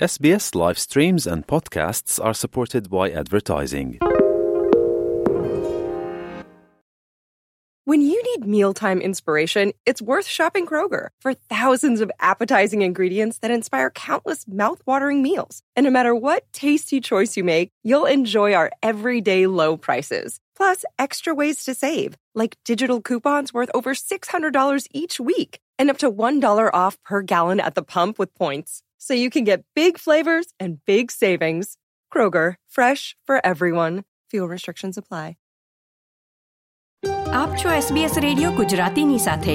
SBS live streams and podcasts are supported by advertising. When you need mealtime inspiration, it's worth shopping Kroger for thousands of appetizing ingredients that inspire countless mouth-watering meals. And no matter what tasty choice you make, you'll enjoy our everyday low prices. Plus, extra ways to save, like digital coupons worth over $600 each week and up to $1 off per gallon at the pump with points. So you can get big flavors and big savings. Kroger, fresh for everyone. Fuel restrictions apply. આપ છો SBS radio ગુજરાતીની સાથે.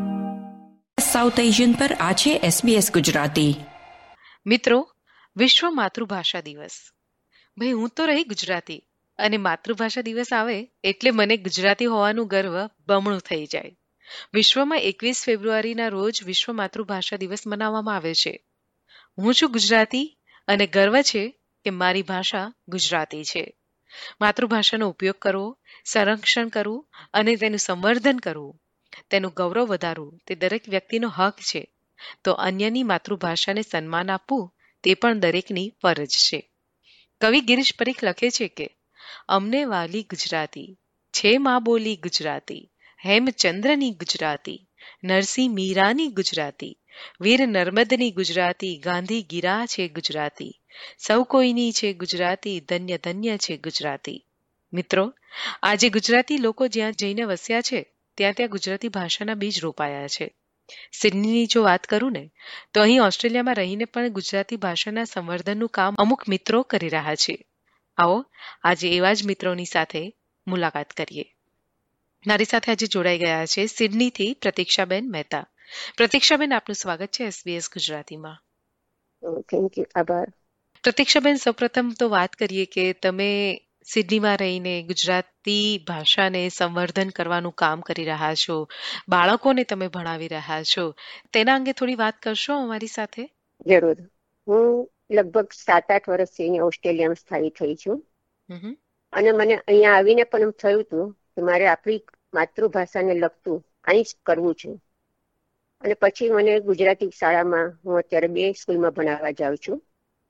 South Asian પર આ છે SBS Gujarati. મિત્રો, વિશ્વ માતૃભાષા દિવસ. ભાઈ, હું તો રહી ગુજરાતી અને માતૃભાષા દિવસ આવે એટલે મને ગુજરાતી હોવાનું ગર્વ બમણું થઈ જાય. વિશ્વમાં 21 ફેબ્રુઆરીના રોજ વિશ્વ માતૃભાષા દિવસ મનાવવામાં આવે છે. હું છું ગુજરાતી અને ગર્વ છે કે મારી ભાષા ગુજરાતી છે. માતૃભાષાનો ઉપયોગ કરવો, સંરક્ષણ કરવું અને તેનું સંવર્ધન કરવું, તેનું ગૌરવ વધારવું તે દરેક વ્યક્તિનો હક છે. તો અન્યની માતૃભાષાને સન્માન આપવું તે પણ દરેકની ફરજ છે. કવિ ગિરીશ પરીખ લખે છે કે અમને વાલી ગુજરાતી છે, મા બોલી ગુજરાતી, હેમચંદ્રની ગુજરાતી, નરસિંહ મીરાની ગુજરાતી, વીર નર્મદની ગુજરાતી, ગાંધી ગીરા છે ગુજરાતી, સૌ કોઈની છે ગુજરાતી, ધન્ય ધન્ય છે ગુજરાતી. મિત્રો, આજે ગુજરાતી લોકો જ્યાં જઈને વસ્યા છે ત્યાં ત્યાં ગુજરાતી ભાષાના બીજ રોપાયા છે. સિડનીની જો વાત કરું ને તો અહીં ઓસ્ટ્રેલિયામાં રહીને પણ ગુજરાતી ભાષાના સંવર્ધનનું કામ અમુક મિત્રો કરી રહ્યા છે. આવો આજે એવા જ મિત્રોની સાથે મુલાકાત કરીએ. મારી સાથે આજે જોડાઈ ગયા છે સિડનીથી પ્રતીક્ષાબેન મહેતા. પ્રતીક્ષાબેન, આપનું સ્વાગત છે SBS ગુજરાતીમાં. થેન્ક યુ, આભાર. પ્રતીક્ષાબેન, સૌપ્રથમ તો વાત કરીએ કે તમે સિડનીમાં રહીને ગુજરાતી ભાષાને સંવર્ધન કરવાનું કામ કરી રહ્યા છો, બાળકોને તમે ભણાવી રહ્યા છો, તેના અંગે થોડી વાત કરશો અમારી સાથે? જરૂર. હું લગભગ 7-8 વર્ષથી અહીંયા ઓસ્ટ્રેલિયામાં સ્થાયી થઈ છું અને મને અહીંયા આવીને પણ એમ થયું હતું કે મારે આપણી માતૃભાષાને લગતું કંઈ જ કરવું છે. અને પછી મને ગુજરાતી શાળામાં, હું અત્યારે 2 સ્કૂલમાં ભણાવવા જાઉં છું.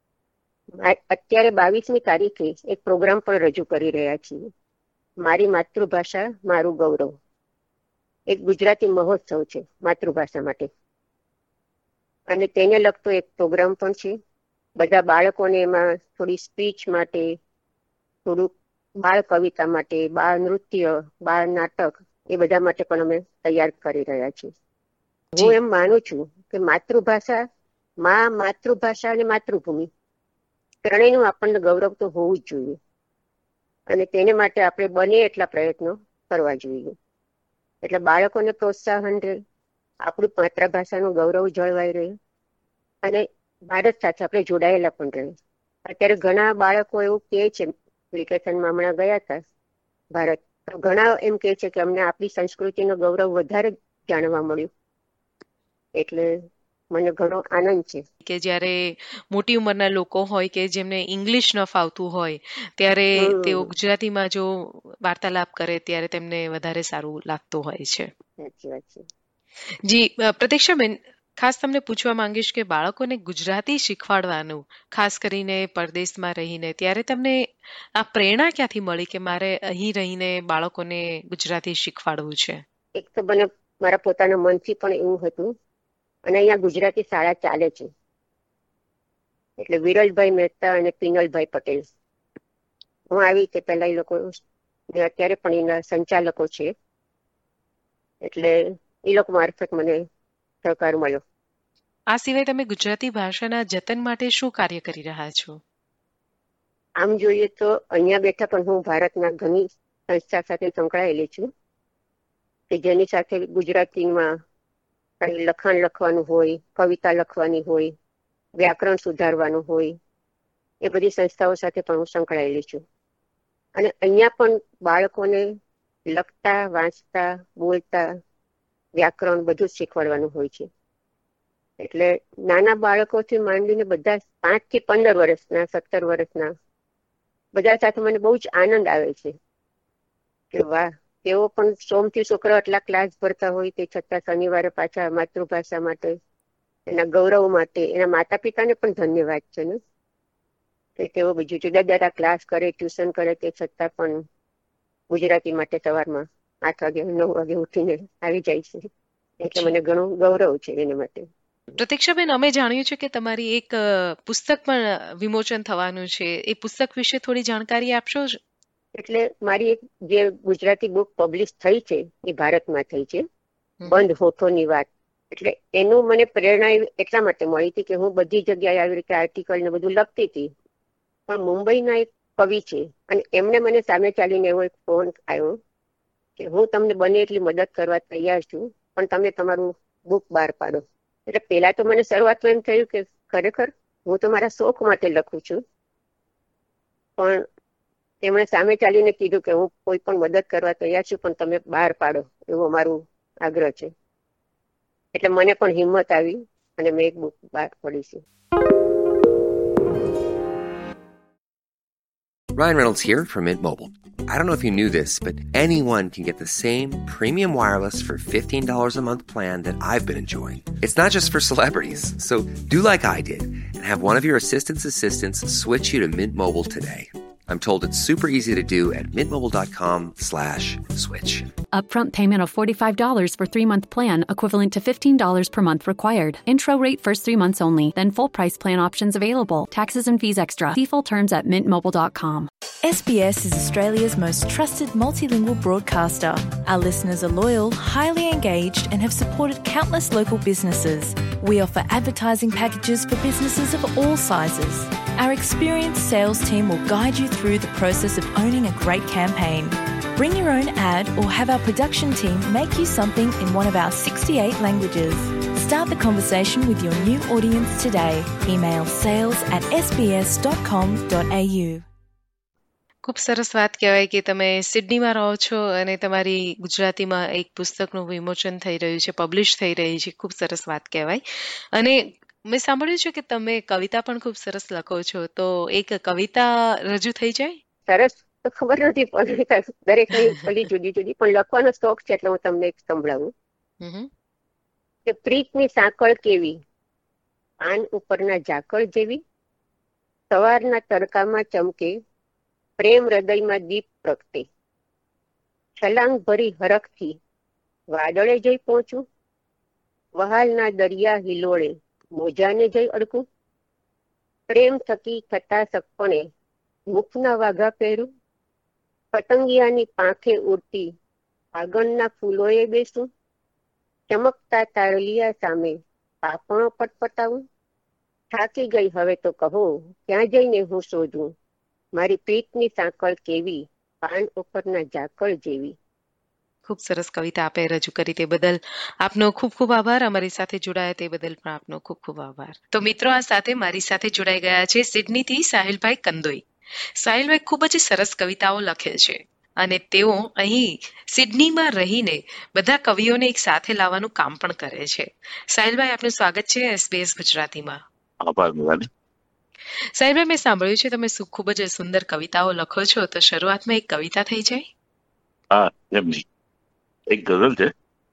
અત્યારે 22મી તારીખે એક પ્રોગ્રામ પણ રજૂ કરી રહ્યા છીએ, મારી માતૃભાષા મારું ગૌરવ. એક ગુજરાતી મહોત્સવ છે માતૃભાષા માટે અને તેને લગતો એક પ્રોગ્રામ પણ છે. બધા બાળકોને એમાં થોડી સ્પીચ માટે, થોડુંક બાળ કવિતા માટે, બાળ નૃત્ય, બાળ નાટક એ બધા માટે પણ અમે તૈયાર કરી રહ્યા છીએ. હું એમ માનું છું કે માતૃભાષા, માતૃભાષા અને માતૃભૂમિ ત્રણેયનું આપણને ગૌરવ તો હોવું જ જોઈએ અને તેને માટે આપણે બને એટલા પ્રયત્નો કરવા જોઈએ. એટલે બાળકોને પ્રોત્સાહન રહે, આપણું માતૃભાષાનું ગૌરવ જળવાઈ રહે અને ભારત સાથે આપણે જોડાયેલા પણ રહે. અત્યારે ઘણા બાળકો એવું કહે છે, વેકેશનમાં હમણાં ગયા હતા ભારત, તો ઘણા એમ કહે છે કે અમને આપણી સંસ્કૃતિનું ગૌરવ વધારે જાણવા મળ્યું. એટલે મને ઘણો આનંદ છે કે જ્યારે મોટી ઉંમરના લોકો હોય કે જેમને ઇંગ્લિશ ન ફાવતું હોય ત્યારે તેઓ ગુજરાતીમાં જો વાર્તાલાપ કરે ત્યારે તેમને વધારે સારું લાગતું હોય છે. સાચી વાત છે. જી પ્રતીક્ષાબેન, ખાસ તમને પૂછવા માંગીશ કે બાળકોને ગુજરાતી શીખવાડવાનું, ખાસ કરીને પરદેશમાં રહીને, ત્યારે તમને આ પ્રેરણા ક્યાંથી મળી કે મારે અહીં રહીને બાળકોને ગુજરાતી શીખવાડવું છે? એક તો મને મારા પોતાના મનથી પણ એવું હતું અને અહીંયા ગુજરાતી શાળા ચાલે છે. એટલે વિરલભાઈ મહેતા અને પિનલભાઈ પટેલ, હું આવી રીતે પહેલા એ લોકો અત્યારે પણ એના સંચાલકો છે. એટલે એ લોકો મારફત મને સહકાર મળ્યો. આ સિવાય તમે ગુજરાતી ભાષાના જતન માટે શું કાર્ય કરી રહ્યા છો? આમ જોઈએ તો અહીંયા બેઠા પણ હું ભારતના ઘણી સંસ્થા સાથે સંકળાયેલી છું કે જેની સાથે ગુજરાતીમાં કંઈ લખાણ લખવાનું હોય, કવિતા લખવાની હોય, વ્યાકરણ સુધારવાનું હોય, એ બધી સંસ્થાઓ સાથે પણ હું સંકળાયેલી છું. અને અહીંયા પણ બાળકોને લખતા, વાંચતા, બોલતા, વ્યાકરણ બધું જ શીખવાડવાનું હોય છે. એટલે નાના બાળકોથી માંડીને બધા 5 થી 15 વર્ષના, 17 વર્ષના બધા સાથે મને બહુ જ આનંદ આવે છે કે વાહ, તેઓ પણ સોમથી શુક્ર આટલા ક્લાસ ભરતા હોય તે છતાં શનિવારે પાછા માતૃભાષા માટે એના ગૌરવ માટે એના માતા પિતાને પણ ધન્યવાદ છે ને, કે તેઓ બીજું જુદા ક્લાસ કરે, ટ્યુશન કરે, તે છતાં પણ ગુજરાતી માટે સવારમાં 8 વાગે 9 વાગે ઉઠીને આવી જાય છે. એટલે મને ઘણું ગૌરવ છે એના માટે. પ્રતીક્ષાબેન, અમે જાણ્યું છે કે તમારી એક પુસ્તક પણ વિમોચન થવાનું છે. એ પુસ્તક વિશે થોડી જાણકારી આપશો? એટલે મારી એક જે ગુજરાતી બુક પબ્લિશ થઈ છે એ ભારતમાં થઈ છે, બંધ હોઠોની વાત. એટલે એનું મને પ્રેરણા એટલા માટે મળી હતી કે હું બધી જગ્યાએ આવી રીતે આર્ટિકલ ને બધું લખતી હતી, પણ મુંબઈના એક કવિ છે અને એમને મને સામે ચાલીને એવો એક ફોન આવ્યો કે હું તમને બને એટલી મદદ કરવા તૈયાર છું, પણ તમે તમારું બુક બહાર પાડો. એટલે પેલા તો મને શરૂઆતમાં એમ થયું કે ખરેખર હું તો મારા શોખ માટે લખું છું, પણ તેમણે સામે ચાલીને કીધું કે હું કોઈ પણ મદદ કરવા તૈયાર છું, પણ તમે બહાર પાડો, એવો મારું આગ્રહ છે. એટલે મને પણ હિંમત આવી અને મેં એક બુક બહાર પાડી છે. Ryan Reynolds here from Mint Mobile. I don't know if you knew this, but anyone can get the same premium wireless for $15 a month plan that I've been enjoying. It's not just for celebrities. So do like I did and have one of your assistants switch you to Mint Mobile today. I'm told it's super easy to do at mintmobile.com/switch. Upfront payment of $45 for 3-month plan, equivalent to $15 per month required. Intro rate first 3 months only, then full price plan options available. Taxes and fees extra. See full terms at mintmobile.com. SBS is Australia's most trusted multilingual broadcaster. Our listeners are loyal, highly engaged, and have supported countless local businesses. We offer advertising packages for businesses of all sizes. Our experienced sales team will guide you through the process of owning a great campaign. Bring your own ad or have our production team make you something in one of our 68 languages. Start the conversation with your new audience today. Email sales@sbs.com.au. ખૂબ સરસ વાત કહેવાય કે તમે સિડનીમાં રહો છો અને તમારી ગુજરાતીમાં એક પુસ્તકનું વિમોચન થઈ રહ્યું છે, પબ્લિશ થઈ રહી છે. ખૂબ સરસ વાત કહેવાય. અને મેં સાંભળ્યું છે કે તમે કવિતા પણ ખૂબ સરસ લખો છો, તો એક કવિતા રજૂ થઈ જાય? સરસ તો ખબર નથી, પણ દરેકની પેલી જુદી જુદી, પણ લખવાનો શોખ છે એટલે હું તમને એક સંભળાવું કે પ્રીતની સાંકળ કેવી, પાન ઉપરના ઝાકળ જેવી, સવારના તડકામાં ચમકે, પ્રેમ હૃદયમાં દીપ પ્રગટે, છલાંગ ભરી હરખથી વાદળે જઈ પહોંચું, વહાલના દરિયા હિલોળે મોજાને જઈ અડકું, પ્રેમ થકી થતા સપને મુખના વાઘા પહેરું, પતંગિયાની પાંખે ઉડતી આગળના ફૂલોએ બેસું, ચમકતા તારલિયા સામે પાપણો પટપટાવું, થાકી ગઈ હવે તો કહો ક્યાં જઈને હું શોધું, મારી પ્રીતની સાંકળ કેવી, પાન ઉપરના ઝાકળ જેવી. ખૂબ સરસ કવિતા આપે રજૂ કરી, તે બદલ આપનો ખૂબ ખૂબ આભાર. અમારી સાથે જોડાયા તે બદલ પણ આપનો ખૂબ ખૂબ આભાર. તો મિત્રો, આ સાથે મારી સાથે જોડાઈ ગયા છે સિડનીથી સાહિલભાઈ કંદોઈ. સાહિલભાઈ ખૂબ જ સરસ કવિતાઓ લખે છે અને તેઓ અહીં સિડનીમાં રહીને બધા કવિઓને એક સાથે લાવવાનું કામ પણ કરે છે. સાહિલભાઈ, આપનું સ્વાગત છે SBS ગુજરાતીમાં. આભાર મેવાલી. સાહિલભાઈ, મેં સાંભળ્યું છે તમે ખૂબ જ સુંદર કવિતાઓ લખો છો, તો શરૂઆતમાં એક કવિતા થઈ જાય? હા, એમની એક ગઝલ છે.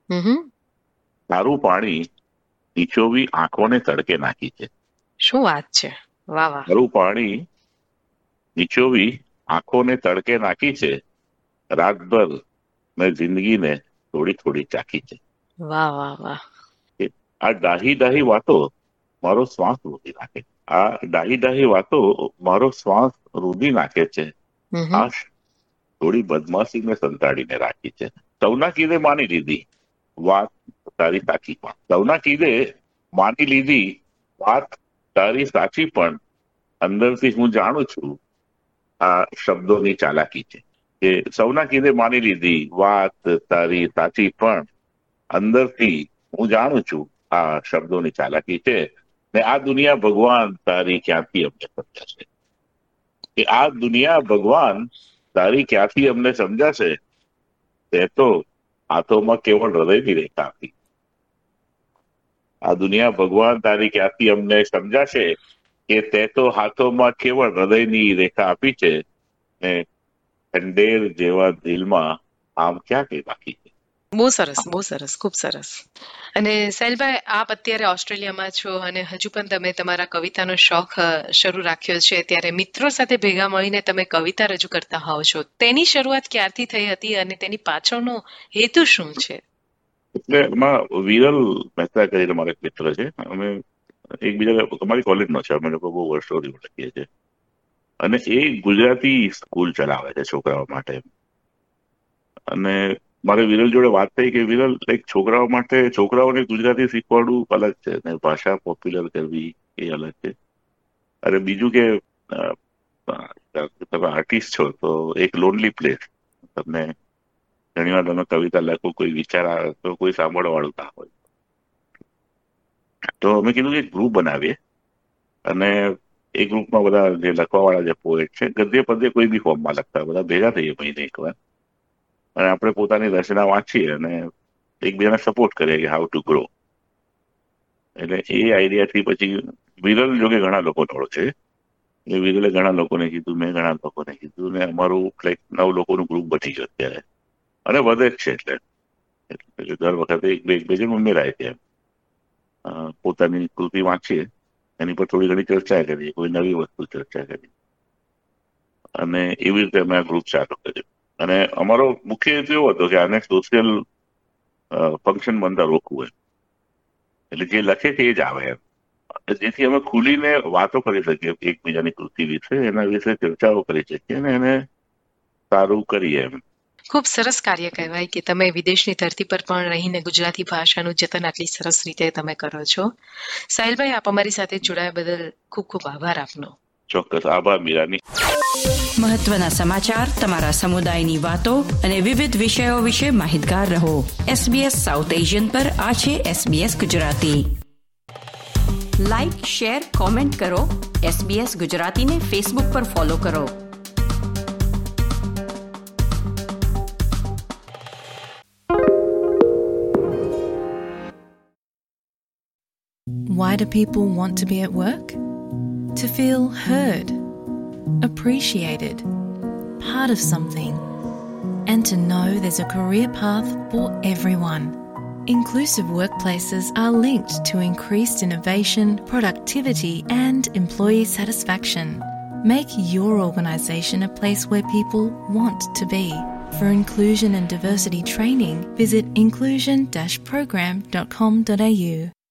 તારું પાણી નીચોવી આંખોને તડકે નાખી છે. શું વાત છે, વાહ વાહ. તારું પાણી નીચોવી આંખોને તડકે નાખી છે, રાતભર મેં જિંદગીને થોડી થોડી ચાખી છે. વાહ વાહ વાહ. આ ડાહી ડાહી વાતો મારો શ્વાસ રૂધી નાખે, આ ડાહી ડાહી વાતો મારો શ્વાસ રૂધી નાખે છે. આ થોડી બદમાશીને સંતાડીને રાખી છે. સૌના કીધે માની લીધી વાત તારી સાચી પણ, સૌના કીધે માની લીધી વાત તારી સાચી પણ, અંદરથી હું જાણું છું આ શબ્દોની ચાલાકી છે. કે સૌના કીધે માની લીધી વાત તારી સાચી પણ, અંદરથી હું જાણું છું આ શબ્દોની ચાલાકી છે. ને આ દુનિયા ભગવાન તારી ક્યાંથી અમને સમજાશે, કે આ દુનિયા ભગવાન તારી ક્યાંથી અમને સમજાશે, તે તો હાથોમાં કેવળ હૃદયની રેખા આપી. આ દુનિયા ભગવાન તારી ક્યાંથી અમને સમજાશે, કે તે તો હાથોમાં કેવળ હૃદયની રેખા આપી છે, ને ખંડેર જેવા દિલમાં આમ ક્યાં કઈ બાકી છે. બહુ સરસ, ખૂબ સરસ. અને સાહિલભાઈ, આપ અત્યારે ઓસ્ટ્રેલિયામાં છો અને હજુ પણ તમે તમારા કવિતાનો શોખ શરૂ રાખ્યો છે, ત્યારે મિત્રો સાથે ભેગા મળીને તમે કવિતા રજૂ કરતા હોવ છો. તેની શરૂઆત ક્યારથી થઈ હતી અને તેની પાછળનો હેતુ શું છે? એટલે એમાં વિરલ મહેતા કરીને મારો એક મિત્ર છે. અમે એકબીજા અમારી કોલેજનો છે. અમે લોકો બહુ વર્ષો લખીએ છીએ અને એ ગુજરાતી સ્કૂલ ચલાવે છે છોકરાઓ માટે. અને મારે વિરલ જોડે વાત થઈ કે વિરલ એક છોકરાઓ માટે છોકરાઓને ગુજરાતી શીખવાડવું અલગ છે ને ભાષા પોપ્યુલર કરવી એ અલગ છે. અને બીજું કે તમે આર્ટિસ્ટ છો તો એક લોનલી પ્લેસ. તમને ઘણી વાર તમે કવિતા લખો, કોઈ વિચાર આવે તો કોઈ સાંભળવા વાળું ના હોય. તો અમે કીધું કે એક ગ્રુપ બનાવીએ અને એ ગ્રુપમાં બધા જે લખવા વાળા જે પોએટ છે, ગદ્ય પદ્ય કોઈ બી ફોર્મમાં લખતા બધા ભેગા થઈએ મહિને એકવાર અને આપણે પોતાની રચના વાંચીએ અને એકબીજાને સપોર્ટ કરીએ કે હાઉ ટુ ગ્રો. એટલે એ આઈડિયાથી પછી વિરલ જોકે ઘણા લોકો ઓળખે છે. એ વિરલે ઘણા લોકોને કીધું, મેં ઘણા લોકોને કીધું ને અમારું લાઈક 9 લોકોનું ગ્રુપ બની ગયું અત્યારે અને વધે જ છે. એટલે દર વખતે એક બે જણ ઉમેરાય છે. પોતાની કૃતિ વાંચીએ, એની પર થોડી ઘણી ચર્ચા કરીએ, કોઈ નવી વસ્તુ ચર્ચા કરીએ અને એવી રીતે અમે આ ગ્રુપ ચાલુ કર્યું. અને અમારો મુખ્ય હેતુ એવો હતો કે આને સોશિયલ ફંક્શન બનતા રોકવું. એટલે જે લખે છે એ જ આવે એમ, જેથી અમે ખુલીને વાતો કરી શકીએ એકબીજાની કૃતિ વિશે, એના વિશે ચર્ચાઓ કરી શકીએ અને એને સારું કરીએ એમ. ખૂબ સરસ કાર્ય કહેવાય કે તમે વિદેશની ધરતી પર પણ રહીને ગુજરાતી ભાષાનું જતન આટલી સરસ રીતે તમે કરો છો. સાહિલભાઈ, આપ અમારી સાથે જોડાયા બદલ ખૂબ ખૂબ આભાર આપનો. ચોક્કસ આભાર મીરાની. મહત્વના સમાચાર, તમારા સમુદાયની વાતો અને વિવિધ વિષયો વિશે માહિતગાર રહો. SBS સાઉથ એશિયન પર આ છે SBS Gujarati. Like, share, comment કરો. SBS ગુજરાતીને ફેસબુક પર ફોલો કરો. Why do people want to be at work? To feel heard, appreciated, part of something, and to know there's a career path for everyone. Inclusive workplaces are linked to increased innovation, productivity, and employee satisfaction. Make your organisation a place where people want to be. For inclusion and diversity training, visit inclusion-program.com.au.